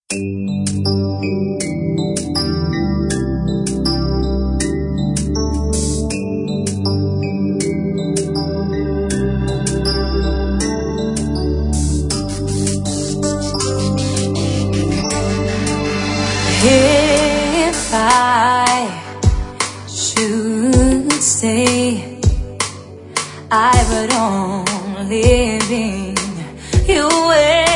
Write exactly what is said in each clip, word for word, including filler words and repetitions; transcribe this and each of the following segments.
If I should stay, I would only be your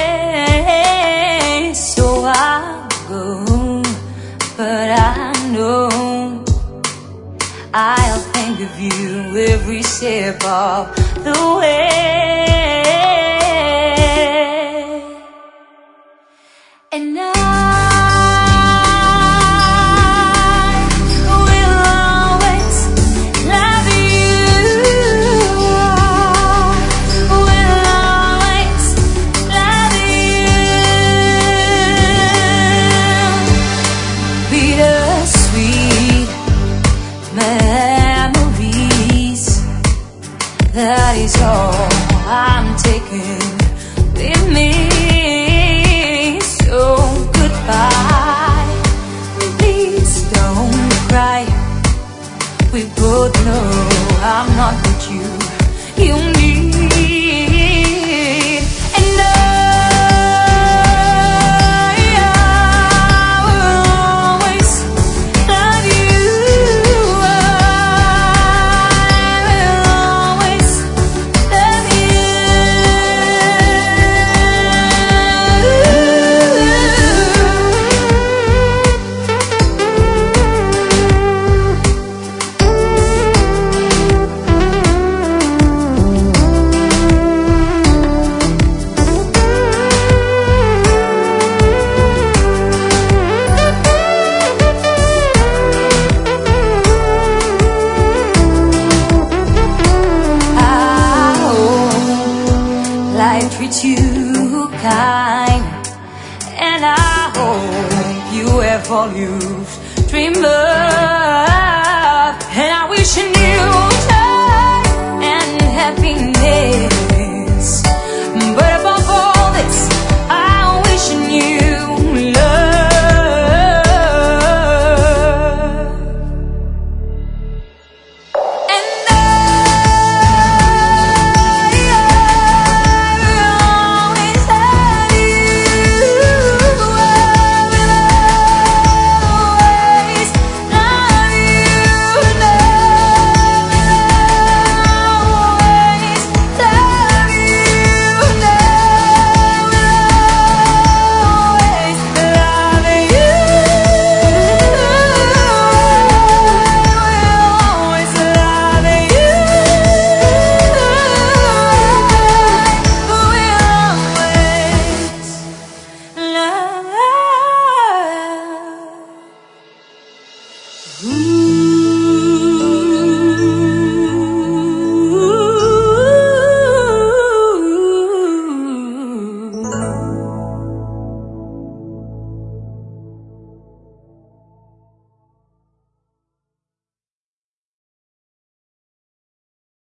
way. So I'll go, but I know I'll think of you every step of the way. And I that is all I'm taking with me. So goodbye, please don't cry. We both know I'm not what you, you need. And I, I will always love you. Life treats you kind, and I hope you have all you've dreamed of. And I wish you knew time and happiness, but above all this, I wish you knew love. And ooh.